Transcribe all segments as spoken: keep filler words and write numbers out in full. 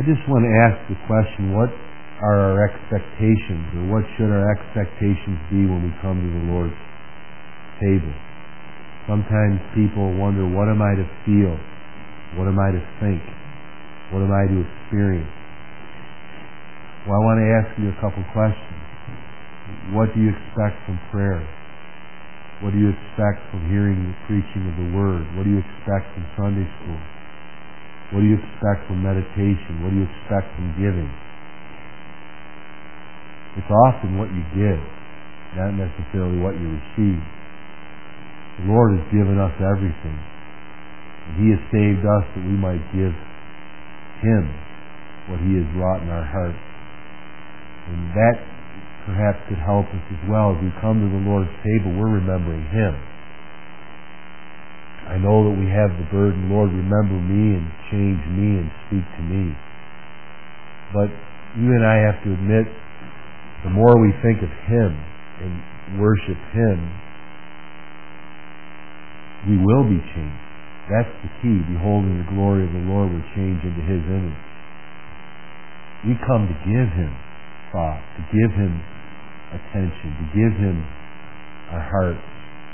I just want to ask the question, what are our expectations, or what should our expectations be when we come to the Lord's table? Sometimes people wonder, what am I to feel? What am I to think? What am I to experience? Well, I want to ask you a couple questions. What do you expect from prayer? What do you expect from hearing the preaching of the Word? What do you expect from Sunday school? What do you expect from meditation? What do you expect from giving? It's often what you give, not necessarily what you receive. The Lord has given us everything. And He has saved us that we might give Him what He has wrought in our hearts. And that perhaps could help us as well. As we come to the Lord's table, we're remembering Him. I know that we have the burden, Lord, remember me and change me and speak to me. But you and I have to admit, the more we think of Him and worship Him, we will be changed. That's the key. Beholding the glory of the Lord, we change into His image. We come to give Him thought, to give Him attention, to give Him our hearts,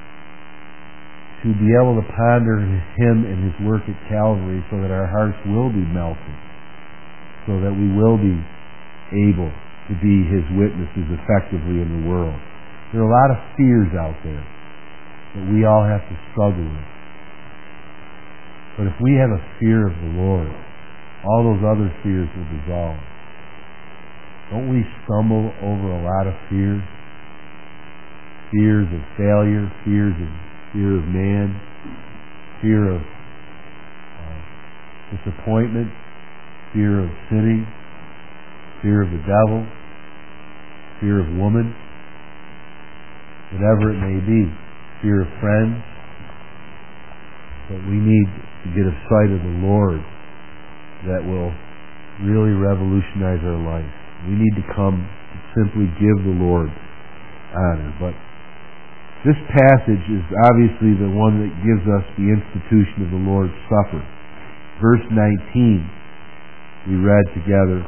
to be able to ponder Him and His work at Calvary so that our hearts will be melted, so that we will be able to be His witnesses effectively in the world. There are a lot of fears out there that we all have to struggle with. But if we have a fear of the Lord, all those other fears will dissolve. Don't we stumble over a lot of fears? Fears of failure, fears of fear of man, fear of uh, disappointment, fear of sinning, fear of the devil, fear of woman, whatever it may be, fear of friends. But we need to get a sight of the Lord that will really revolutionize our life. We need to come and simply give the Lord honor. But this passage is obviously the one that gives us the institution of the Lord's Supper. Verse nineteen, we read together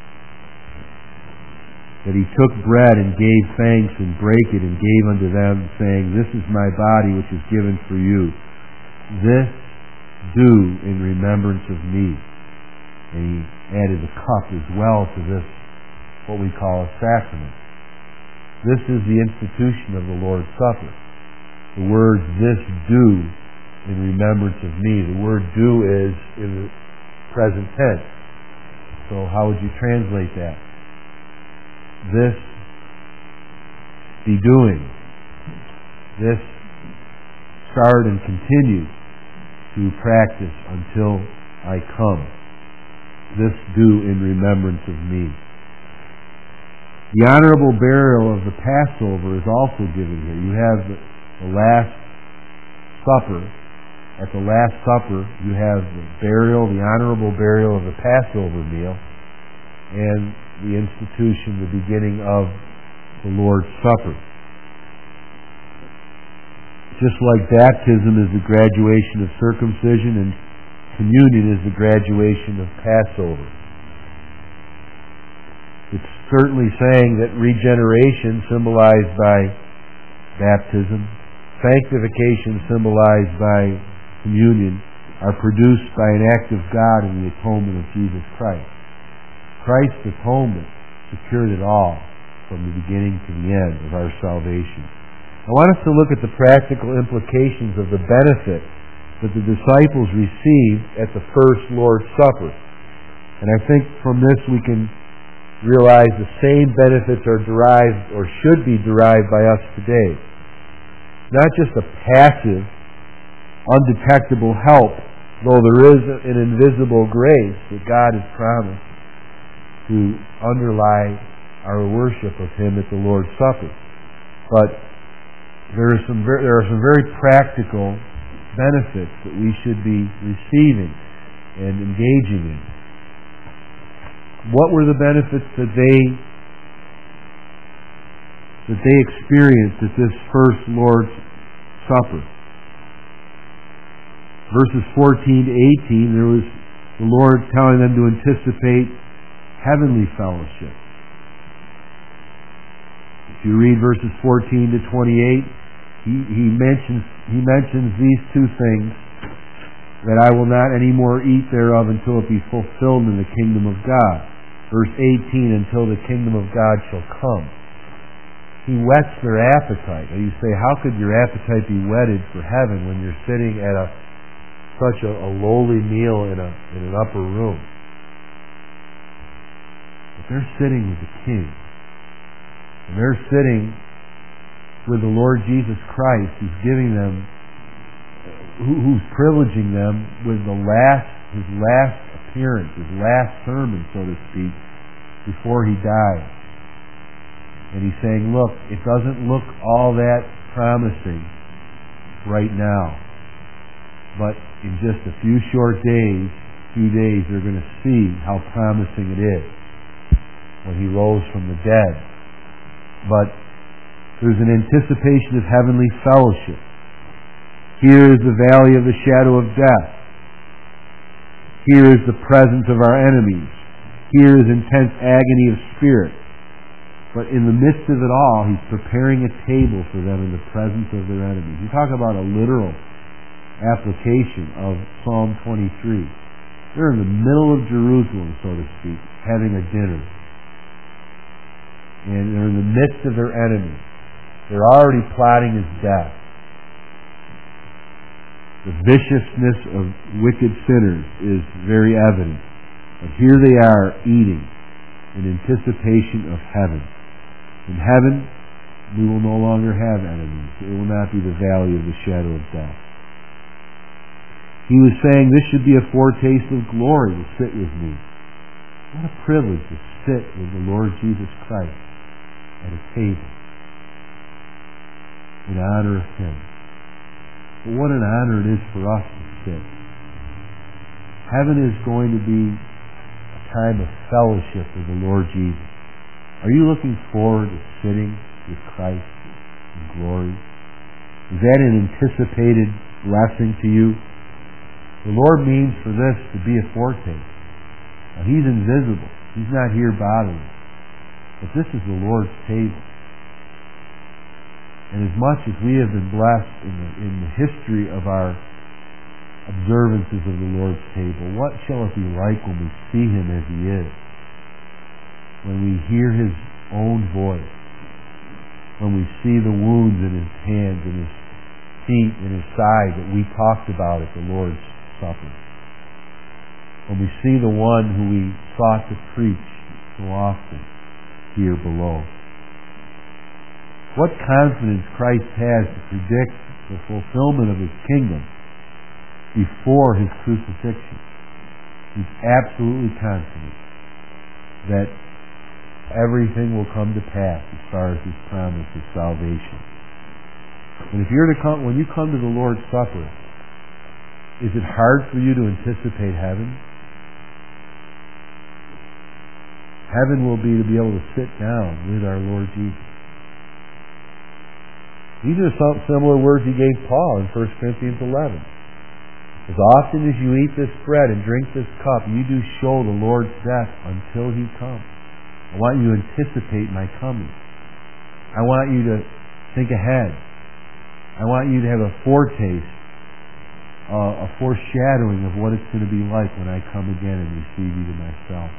that He took bread and gave thanks and brake it and gave unto them, saying, This is my body which is given for you. This do in remembrance of me. And He added a cup as well to this, what we call a sacrament. This is the institution of the Lord's Supper. The word this do in remembrance of me. The word do is in the present tense. So how would you translate that? This be doing. This start and continue to practice until I come. This do in remembrance of me. The honorable burial of the Passover is also given here. You have the, the Last Supper. At the Last Supper, you have the burial, the honorable burial of the Passover meal, and the institution, the beginning of the Lord's Supper. Just like baptism is the graduation of circumcision, and communion is the graduation of Passover. It's certainly saying that regeneration, symbolized by baptism, sanctification, symbolized by communion, are produced by an act of God in the atonement of Jesus Christ. Christ's atonement secured it all from the beginning to the end of our salvation. I want us to look at the practical implications of the benefit that the disciples received at the first Lord's Supper. And I think from this we can realize the same benefits are derived or should be derived by us today. Not just a passive, undetectable help, though there is an invisible grace that God has promised to underlie our worship of Him at the Lord's Supper. But there are some very, there are some very practical benefits that we should be receiving and engaging in. What were the benefits that they that they experienced at this first Lord's Supper? Verses fourteen to eighteen, there was the Lord telling them to anticipate heavenly fellowship. If you read verses fourteen to twenty-eight, he, he mentions he mentions these two things, that I will not any more eat thereof until it be fulfilled in the kingdom of God. Verse eighteen, until the kingdom of God shall come. He whets their appetite. And you say, how could your appetite be whetted for heaven when you're sitting at a such a, a lowly meal in a in an upper room? But they're sitting with the King. And they're sitting with the Lord Jesus Christ, who's giving them, who, who's privileging them with the last, his last appearance, his last sermon, so to speak, before he died. And he's saying, look, it doesn't look all that promising right now. But in just a few short days, few days, they're going to see how promising it is when he rose from the dead. But there's an anticipation of heavenly fellowship. Here is the valley of the shadow of death. Here is the presence of our enemies. Here is intense agony of spirit. But in the midst of it all, he's preparing a table for them in the presence of their enemies. You talk about a literal application of Psalm twenty-three. They're in the middle of Jerusalem, so to speak, having a dinner. And they're in the midst of their enemies. They're already plotting his death. The viciousness of wicked sinners is very evident. And here they are eating in anticipation of heaven. In heaven, we will no longer have enemies. It will not be the valley of the shadow of death. He was saying this should be a foretaste of glory to sit with me. What a privilege to sit with the Lord Jesus Christ at a table in honor of him. But what an honor it is for us to sit. Heaven is going to be a time of fellowship with the Lord Jesus. Are you looking forward to sitting with Christ in glory? Is that an anticipated blessing to you? The Lord means for this to be a foretaste. Now, he's invisible. He's not here bodily. But this is the Lord's table. And as much as we have been blessed in the, in the history of our observances of the Lord's table, what shall it be like when we see him as he is? When we hear his own voice? When we see the wounds in his hands and his feet and his side that we talked about at the Lord's Supper? When we see the one who we sought to preach so often here below. What confidence Christ has to predict the fulfillment of his kingdom before his crucifixion. He's absolutely confident that everything will come to pass as far as his promise of salvation. And if you're to come, when you come to the Lord's Supper, is it hard for you to anticipate heaven? Heaven will be to be able to sit down with our Lord Jesus. These are some similar words he gave Paul in First Corinthians eleven. As often as you eat this bread and drink this cup, you do show the Lord's death until he comes. I want you to anticipate my coming. I want you to think ahead. I want you to have a foretaste, uh, a foreshadowing of what it's going to be like when I come again and receive you to myself.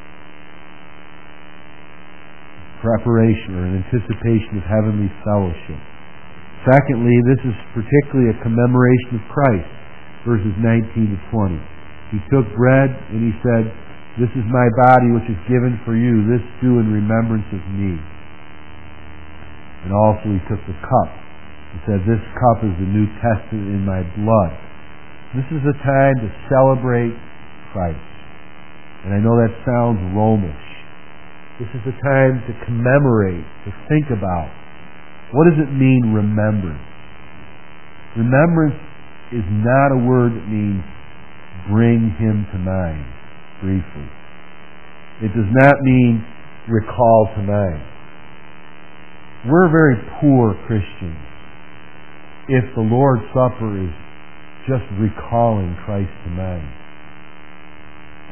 Preparation or an anticipation of heavenly fellowship. Secondly, this is particularly a commemoration of Christ, verses nineteen to twenty. He took bread and he said, "This is my body which is given for you. This do in remembrance of me." And also he took the cup. He said, "This cup is the New Testament in my blood." This is a time to celebrate Christ. And I know that sounds Romish. This is a time to commemorate, to think about. What does it mean, remembrance? Remembrance is not a word that means bring him to mind, briefly. It does not mean recall to mind. We're very poor Christians if the Lord's Supper is just recalling Christ to mind.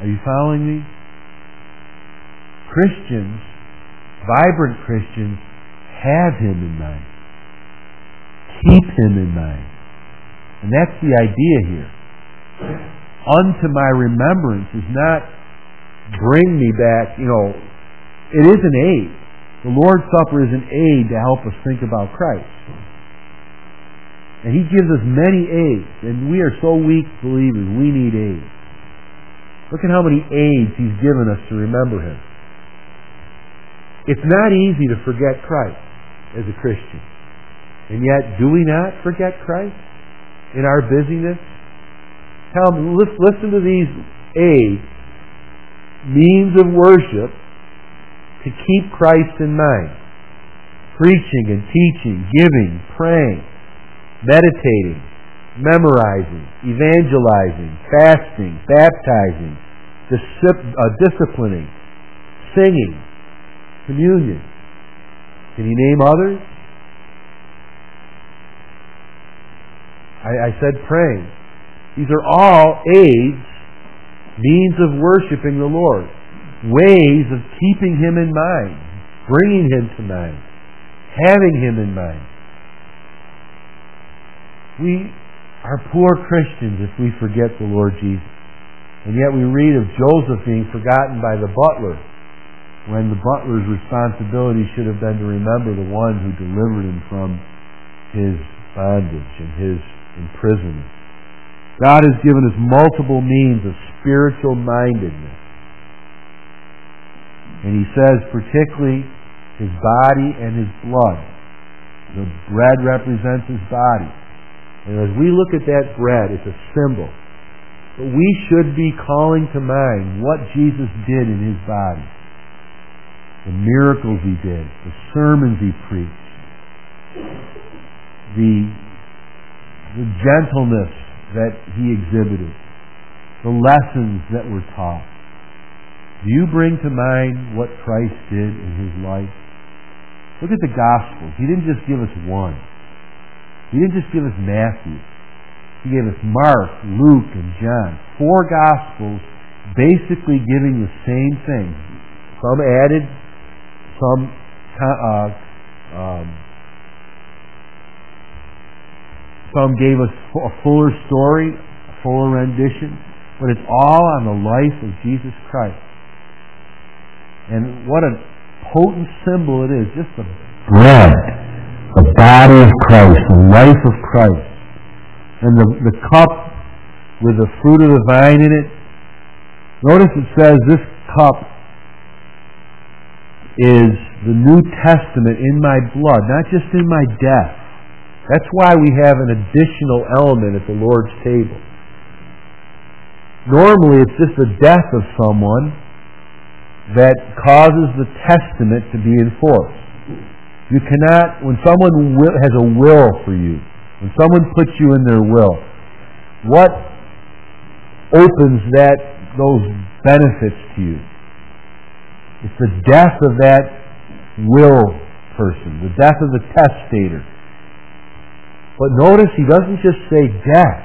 Are you following me? Christians, vibrant Christians, have Him in mind. Keep Him in mind. And that's the idea here. Unto my remembrance is not bring me back, you know, it is an aid. The Lord's Supper is an aid to help us think about Christ. And He gives us many aids, and we are so weak believers, we need aids. Look at how many aids He's given us to remember Him. It's not easy to forget Christ as a Christian. And yet, do we not forget Christ in our busyness? Tell me, listen to these aids, means of worship, to keep Christ in mind. Preaching and teaching, giving, praying, meditating, memorizing, evangelizing, fasting, baptizing, discip- uh, disciplining, singing, communion. Can you name others? I, I said praying. These are all aids, means of worshiping the Lord, ways of keeping Him in mind, bringing Him to mind, having Him in mind. We are poor Christians if we forget the Lord Jesus. And yet we read of Joseph being forgotten by the butler, when the butler's responsibility should have been to remember the one who delivered him from his bondage and his imprisonment. God has given us multiple means of spiritual mindedness. And He says particularly His body and His blood. The bread represents His body. And as we look at that bread, it's a symbol. But we should be calling to mind what Jesus did in His body. The miracles He did, the sermons He preached, the, the gentleness that He exhibited, the lessons that were taught. Do you bring to mind what Christ did in His life? Look at the Gospels. He didn't just give us one. He didn't just give us Matthew. He gave us Mark, Luke, and John. Four Gospels basically giving the same thing. Some added, some uh, um, some gave us a fuller story, a fuller rendition, but it's all on the life of Jesus Christ. And what a potent symbol it is, just the bread, the body of Christ, the life of Christ. And the, the cup with the fruit of the vine in it. Notice it says this cup is the New Testament in my blood, not just in my death. That's why we have an additional element at the Lord's table. Normally it's just the death of someone that causes the testament to be enforced. You cannot, when someone will, has a will for you, when someone puts you in their will, what opens that those benefits to you? It's the death of that will person, the death of the testator. But notice he doesn't just say death.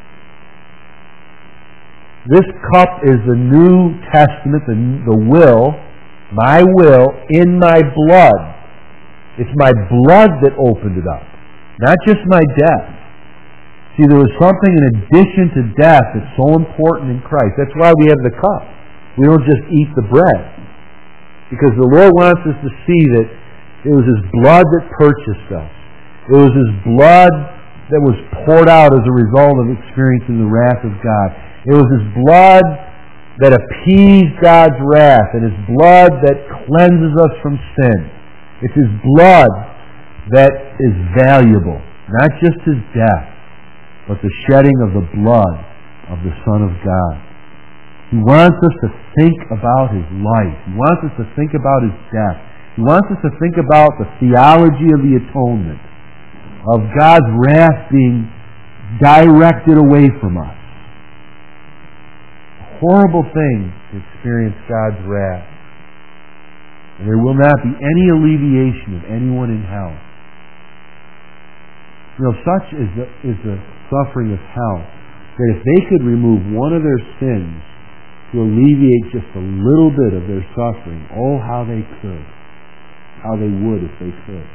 This cup is the New Testament, the, the will, my will, in my blood. It's my blood that opened it up, not just my death. See, there was something in addition to death that's so important in Christ. That's why we have the cup. We don't just eat the bread. Because the Lord wants us to see that it was His blood that purchased us. It was His blood that was poured out as a result of experiencing the wrath of God. It was His blood that appeased God's wrath, and His blood that cleanses us from sin. It's His blood that is valuable, not just His death, but the shedding of the blood of the Son of God. He wants us to think about His life. He wants us to think about His death. He wants us to think about the theology of the atonement, of God's wrath being directed away from us. A horrible thing to experience God's wrath. And there will not be any alleviation of anyone in hell. You know, such is the, is the suffering of hell, that if they could remove one of their sins, to alleviate just a little bit of their suffering, oh, how they could. How they would if they could.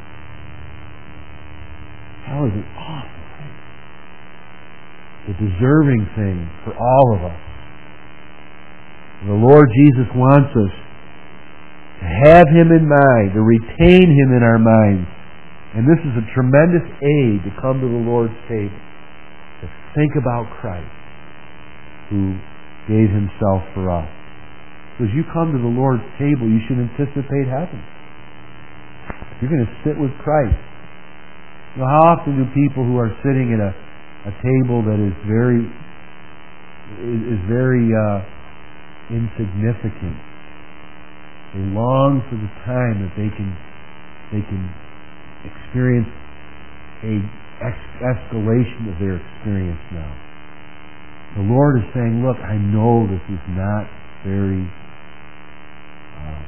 Hell is an awful thing. The deserving thing for all of us. And the Lord Jesus wants us to have Him in mind, to retain Him in our minds. And this is a tremendous aid to come to the Lord's table, to think about Christ, who gave Himself for us. So as you come to the Lord's table, you should anticipate heaven. You're going to sit with Christ. You know, how often do people who are sitting at a, a table that is very is, is very uh, insignificant, they long for the time that they can they can experience a ex- escalation of their experience now. The Lord is saying, look, I know this is not very um,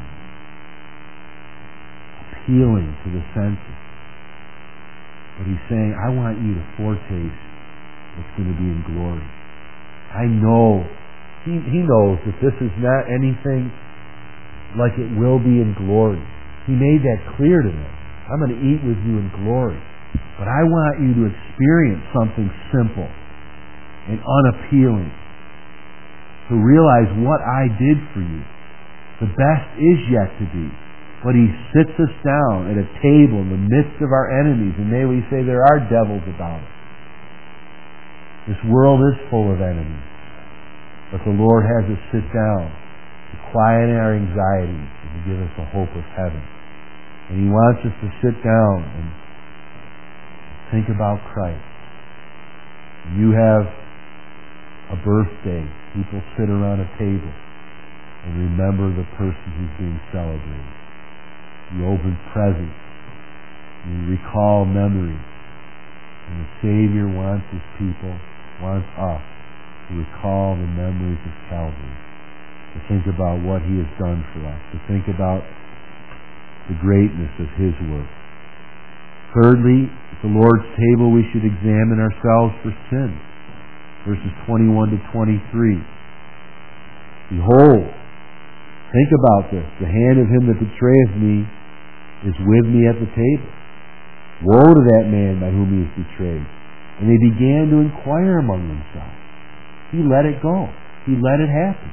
appealing to the senses. But He's saying, I want you to foretaste what's going to be in glory. I know, He, he knows that this is not anything like it will be in glory. He made that clear to them. I'm going to eat with you in glory. But I want you to experience something simple and unappealing. To realize what I did for you. The best is yet to be. But He sits us down at a table in the midst of our enemies, and may we say there are devils about us. This world is full of enemies. But the Lord has us sit down to quiet our anxieties and to give us a hope of heaven. And He wants us to sit down and think about Christ. When you have a birthday, people sit around a table and remember the person who's being celebrated. You open presents. You recall memories. And the Savior wants His people, wants us, to recall the memories of Calvary. To think about what He has done for us. To think about the greatness of His work. Thirdly, at the Lord's table we should examine ourselves for sin. Verses twenty-one to twenty-three. Behold, think about this. The hand of him that betrayeth me is with me at the table. Woe to that man by whom he is betrayed. And they began to inquire among themselves. He let it go. He let it happen.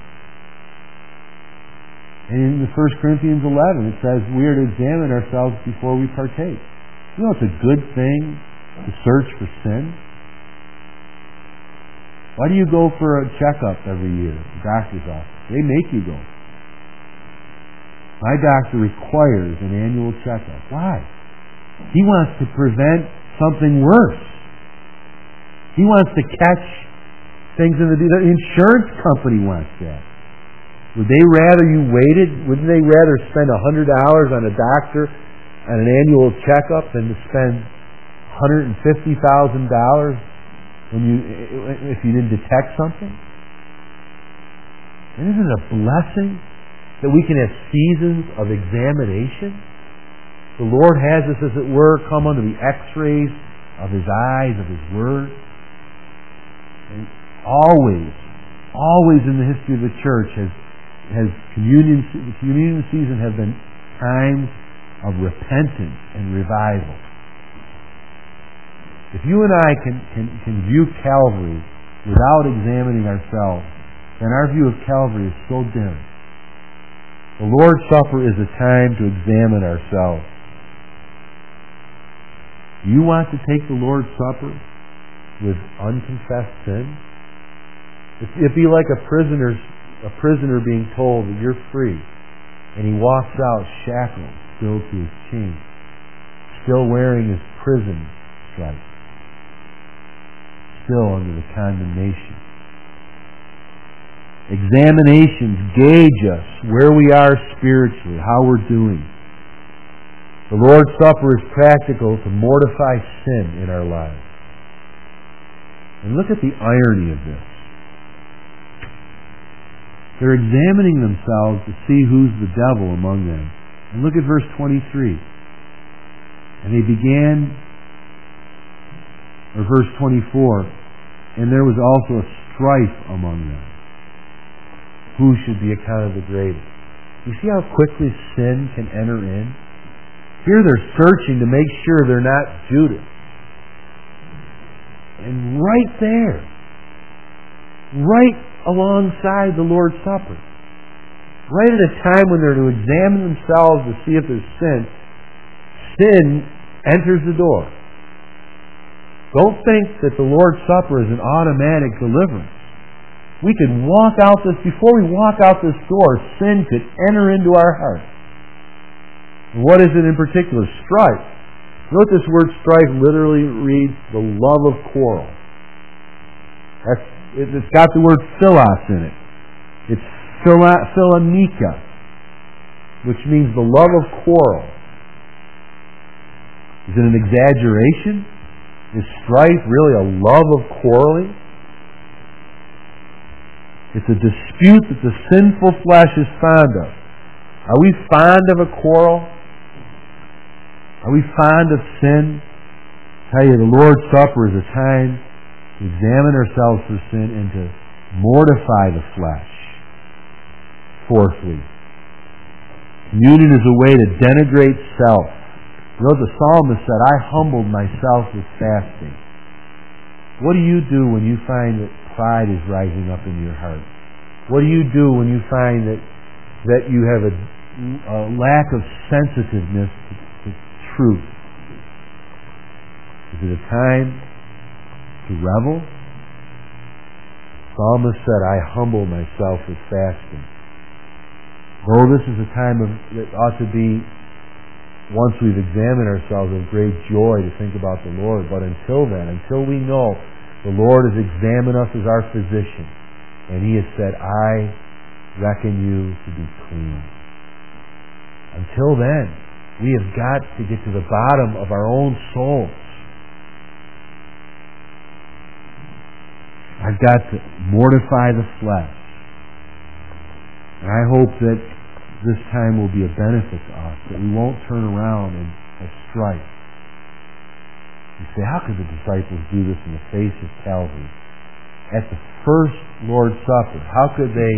And in the First Corinthians eleven it says we are to examine ourselves before we partake. You know it's a good thing to search for sin? Why do you go for a checkup every year? The doctor's office. They make you go. My doctor requires an annual checkup. Why? He wants to prevent something worse. He wants to catch things in the... The insurance company wants that. Would they rather you waited? Wouldn't they rather spend one hundred dollars on a doctor and an annual checkup than to spend one hundred fifty thousand dollars when you, if you didn't detect something? And isn't it a blessing that we can have seasons of examination? The Lord has us, as it were, come under the x-rays of His eyes, of His Word. And always, always in the history of the church has, has communion, the communion season have been times of repentance and revival. If you and I can, can, can view Calvary without examining ourselves, then our view of Calvary is so dim. The Lord's Supper is a time to examine ourselves. Do you want to take the Lord's Supper with unconfessed sin? It'd be like a prisoner's, a prisoner being told that you're free, and he walks out shackled, still to his chain, still wearing his prison stripes, still under the condemnation. Examinations gauge us where we are spiritually, how we're doing. The Lord's Supper is practical to mortify sin in our lives. And look at the irony of this. They're examining themselves to see who's the devil among them. And look at verse twenty-three. And they began, or verse twenty-four, and there was also a strife among them. who should be accounted the greatest. You see how quickly sin can enter in? Here they're searching to make sure they're not Judas. And right there, right alongside the Lord's Supper, right at a time when they're to examine themselves to see if there's sin, sin enters the door. Don't think that the Lord's Supper is an automatic deliverance. We could walk out this, before we walk out this door, sin could enter into our heart. And what is it in particular? Strife. Note this word strife literally reads the love of quarrel. That's, it's got the word philos in it. It's philonika, which means the love of quarrel. Is it an exaggeration? Is strife really a love of quarreling? It's a dispute that the sinful flesh is fond of. Are we fond of a quarrel? Are we fond of sin? I tell you, the Lord's Supper is a time to examine ourselves for sin and to mortify the flesh. Fourthly, communion is a way to denigrate self. You know what the psalmist said? I humbled myself with fasting. What do you do when you find that pride is rising up in your heart? What do you do when you find that that you have a, a lack of sensitiveness to, to truth? Is it a time to revel? The psalmist said, I humble myself with fasting. Though this is a time of, that ought to be, once we've examined ourselves, of great joy to think about the Lord. But until then, until we know the Lord has examined us as our physician, and He has said, I reckon you to be clean. Until then, we have got to get to the bottom of our own souls. I've got to mortify the flesh. And I hope that this time will be a benefit to us, that we won't turn around and, and strife. You say, how could the disciples do this in the face of Calvary? At the first Lord's Supper, how could they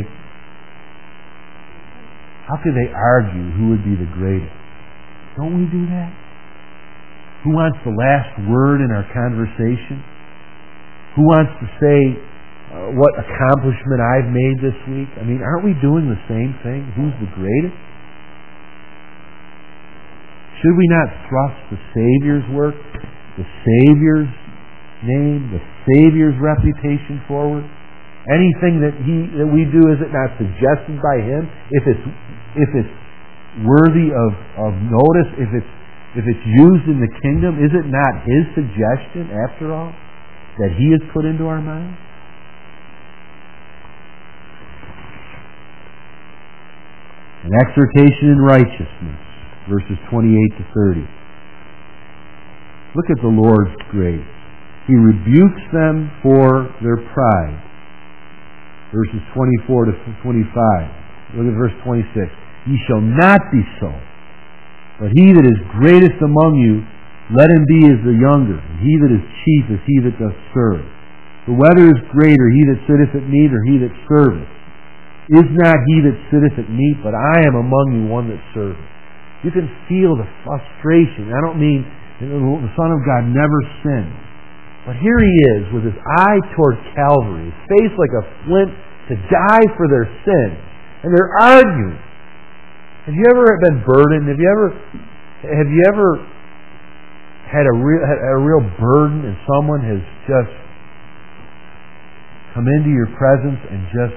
how could they argue who would be the greatest? Don't we do that? Who wants the last word in our conversation? Who wants to say uh, what accomplishment I've made this week? I mean, aren't we doing the same thing? Who's the greatest? Should we not thrust the Savior's work, the Savior's name, the Savior's reputation forward? Anything that he that we do, is it not suggested by Him? If it's if it's worthy of, of notice, if it's if it's used in the kingdom, is it not His suggestion after all that He has put into our minds? An exhortation in righteousness, verses twenty-eight to thirty. Look at the Lord's grace. He rebukes them for their pride. Verses twenty-four to twenty-five. Look at verse twenty-six. Ye shall not be so, but he that is greatest among you, let him be as the younger, and he that is chief as he that doth serve. For whether is greater, he that sitteth at meat or he that serveth? Is not he that sitteth at meat, but I am among you one that serveth. You can feel the frustration. I don't mean the Son of God never sinned. But here he is with his eye toward Calvary, his face like a flint to die for their sins. And they're arguing. Have you ever been burdened? Have you ever have you ever had a real had a real burden and someone has just come into your presence and just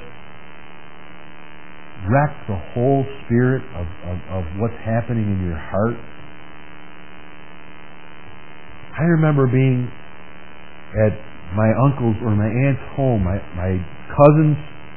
wrecked the whole spirit of, of, of what's happening in your heart? I remember being at my uncle's or my aunt's home. My, my cousin's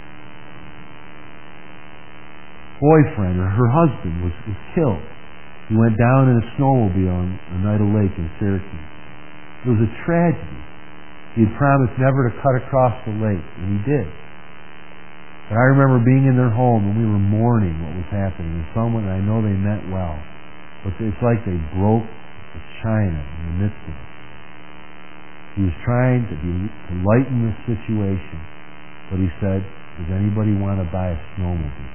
boyfriend or her husband was, was killed. He went down in a snowmobile on Oneida Lake in Syracuse. It was a tragedy. He had promised never to cut across the lake, and he did. But I remember being in their home and we were mourning what was happening. And someone, I know they meant well, but it's like they broke the china in the midst of it. He was trying to, be, to lighten the situation, but he said, Does anybody want to buy a snowmobile?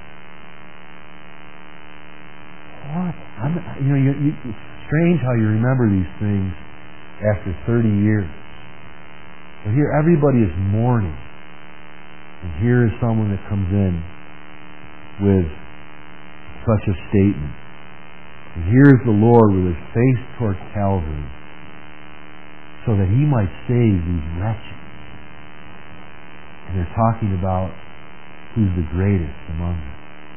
What? I'm, you know, you, you, it's strange how you remember these things after thirty years. But here, everybody is mourning. And here is someone that comes in with such a statement. And here is the Lord with his face toward Calvary, so that he might save these wretches. And they're talking about who's the greatest among them.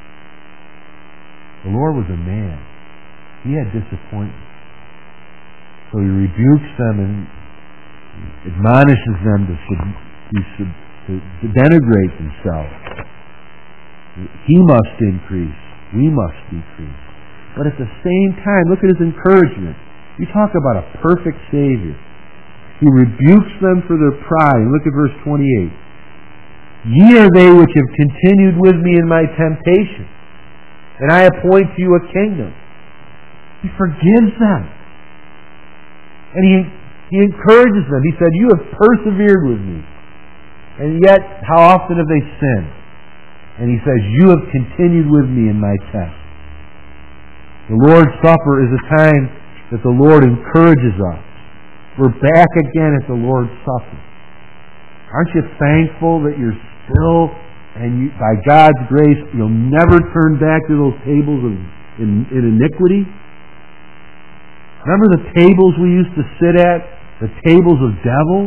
The Lord was a man. He had disappointment. So he rebukes them and admonishes them to, sub, to, sub, to, to denigrate themselves. He must increase. We must decrease. But at the same time, look at his encouragement. You talk about a perfect Savior. He rebukes them for their pride. Look at verse twenty-eight. Ye are they which have continued with me in my temptation, and I appoint to you a kingdom. He forgives them. And he, he encourages them. He said, you have persevered with me. And yet, how often have they sinned? And he says, you have continued with me in my test. The Lord's Supper is a time that the Lord encourages us. We're back again at the Lord's Supper. Aren't you thankful that you're still, and you, by God's grace, you'll never turn back to those tables of in, in iniquity? Remember the tables we used to sit at? The tables of devils?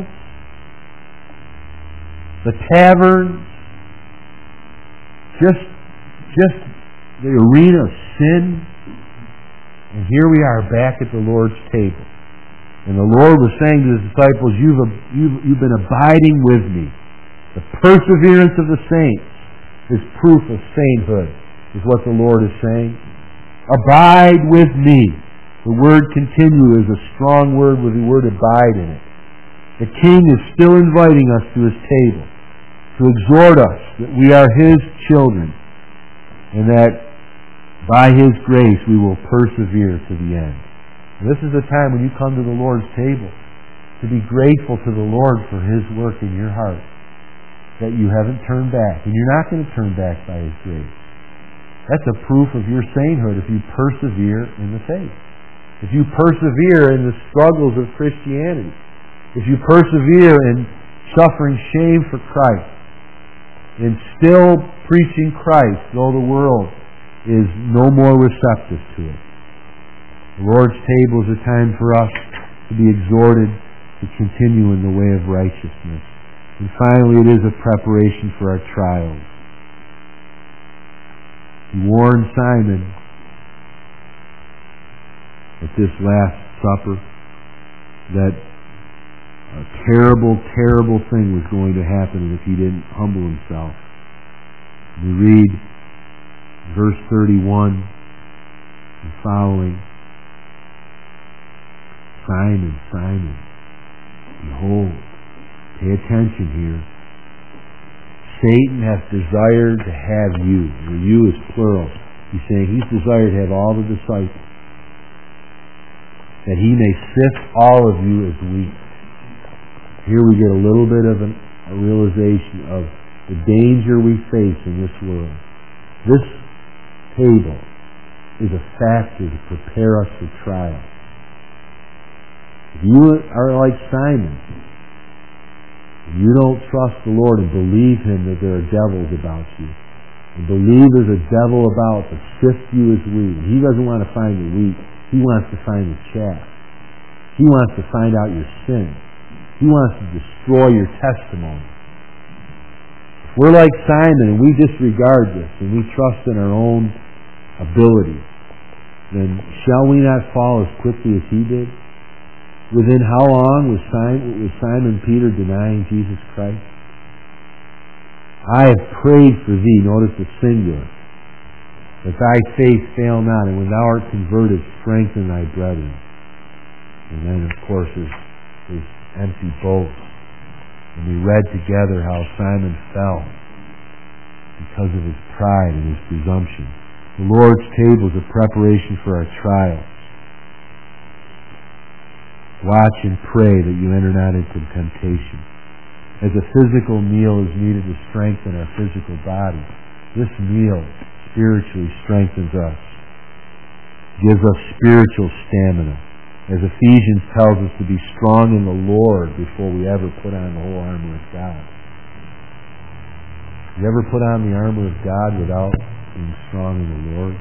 The taverns? Just, just the arena of sin? And here we are back at the Lord's table. And the Lord was saying to his disciples, you've, you've, you've been abiding with me. The perseverance of the saints is proof of sainthood, is what the Lord is saying. Abide with me. The word continue is a strong word with the word abide in it. The King is still inviting us to his table to exhort us that we are his children and that by his grace we will persevere to the end. And this is the time when you come to the Lord's table to be grateful to the Lord for his work in your heart, that you haven't turned back, and you're not going to turn back by his grace. That's a proof of your sainthood if you persevere in the faith. If you persevere in the struggles of Christianity. If you persevere in suffering shame for Christ. In still preaching Christ, though the world is no more receptive to it. The Lord's table is a time for us to be exhorted to continue in the way of righteousness. And finally, it is a preparation for our trials. He warned Simon at this Last Supper that a terrible, terrible thing was going to happen if he didn't humble himself. We read verse thirty-one and following. Simon, Simon, behold, pay attention here. Satan hath desired to have you. The you is plural. He's saying he's desired to have all the disciples, that he may sift all of you as wheat. Here we get a little bit of an, a realization of the danger we face in this world. This table is a factor to prepare us for trial. If you are like Simon, you don't trust the Lord and believe him that there are devils about you, and believe there's a devil about to sift you as wheat. He doesn't want to find the wheat. He wants to find the chaff. He wants to find out your sin. He wants to destroy your testimony. If we're like Simon and we disregard this and we trust in our own ability, then shall we not fall as quickly as he did? Within how long was Simon, was Simon Peter denying Jesus Christ? I have prayed for thee, notice the singular, that thy faith fail not, and when thou art converted, strengthen thy brethren. And then, of course, his, his empty boast. And we read together how Simon fell because of his pride and his presumption. The Lord's table is a preparation for our trials. Watch and pray that you enter not into temptation. as a physical meal is needed to strengthen our physical body, this meal spiritually strengthens us, gives us spiritual stamina. As Ephesians tells us to be strong in the Lord before we ever put on the whole armor of God. You ever put on the armor of God without being strong in the Lord?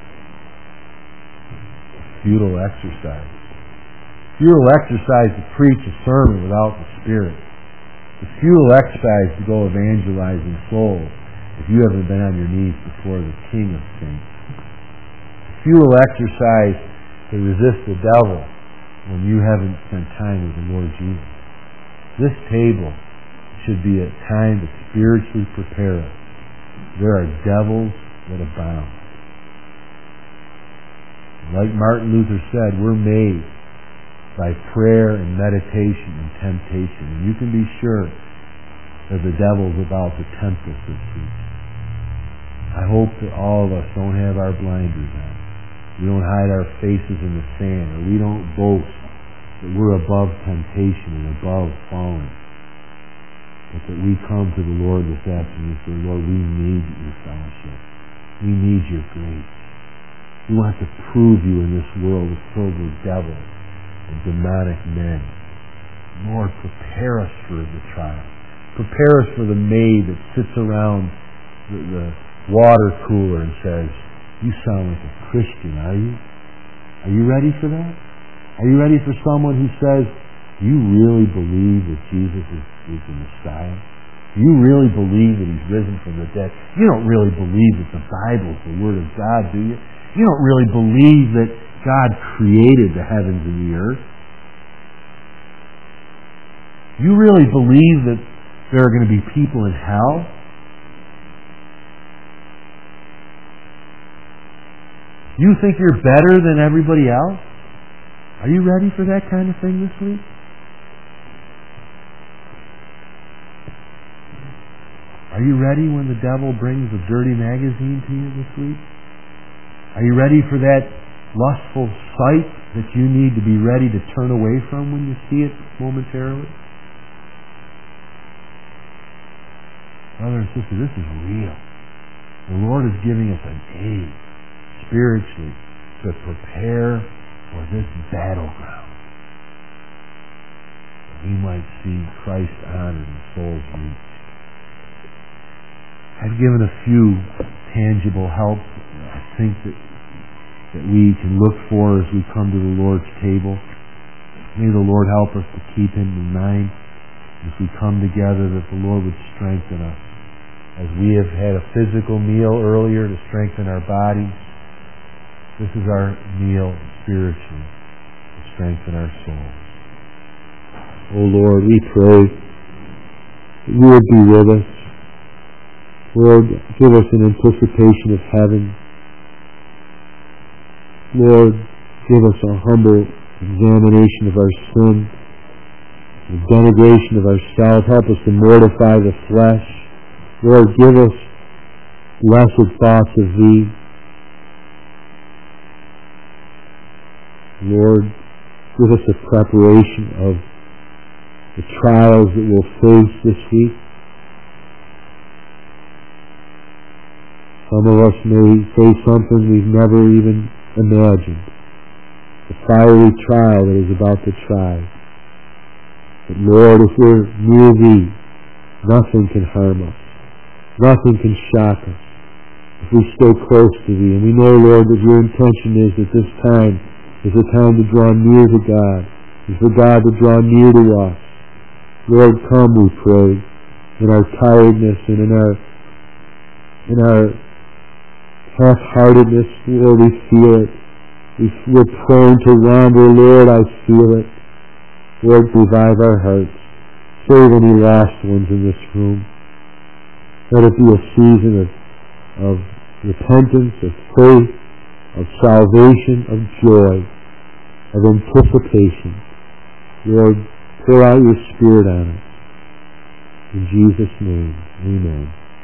Futile exercise. Futile exercise to preach a sermon without the Spirit. The futile exercise to go evangelizing souls if you haven't been on your knees before the King of Saints. The futile exercise to resist the devil when you haven't spent time with the Lord Jesus. This table should be a time to spiritually prepare us. There are devils that abound. Like Martin Luther said, we're made by prayer and meditation and temptation. And you can be sure that the devil's about to tempt us this week. I hope that all of us don't have our blinders on. We don't hide our faces in the sand, or we don't boast that we're above temptation and above falling. But that we come to the Lord this afternoon and say, Lord, we need your fellowship. We need your grace. We want to prove you in this world filled with devils and demonic men. Lord, prepare us for the trial. Prepare us for the maid that sits around the, the water cooler and says, you sound like a Christian, are you? Are you ready for that? Are you ready for someone who says, do you really believe that Jesus is, is the Messiah? Do you really believe that He's risen from the dead? You don't really believe that the Bible is the Word of God, do you? You don't really believe that God created the heavens and the earth? You really believe that there are going to be people in hell? You think you're better than everybody else? Are you ready for that kind of thing this week? Are you ready when the devil brings a dirty magazine to you this week? Are you ready for that lustful sight that you need to be ready to turn away from when you see it momentarily? Brother and sister, this is real. The Lord is giving us an aid spiritually to prepare for this battleground. That we might see Christ honored and souls reached. I've given a few tangible helps I think that that we can look for as we come to the Lord's table. May the Lord help us to keep Him in mind as we come together, that the Lord would strengthen us. As we have had a physical meal earlier to strengthen our bodies, this is our meal spiritually to strengthen our souls. Oh Lord, we pray that You would be with us. Lord, give us an anticipation of heaven. Lord, give us a humble examination of our sin, a denigration of ourselves. Help us to mortify the flesh. Lord, give us blessed thoughts of Thee. Lord, give us a preparation of the trials that we'll face this week. Some of us may face something we've never even imagined. The fiery trial that is about to try. But Lord, if we're near Thee, nothing can harm us. Nothing can shock us if we stay close to Thee. And we know, Lord, that Your intention is that this time is a time to draw near to God, and for God to draw near to us. Lord, come, we pray, in our tiredness and in our in our half-heartedness. Lord, we feel it. We're prone to wander. Lord, I feel it. Lord, revive our hearts. Save any lost ones in this room. Let it be a season of, of repentance, of faith, of salvation, of joy, of anticipation. Lord, pour out Your Spirit on us. In Jesus' name, amen.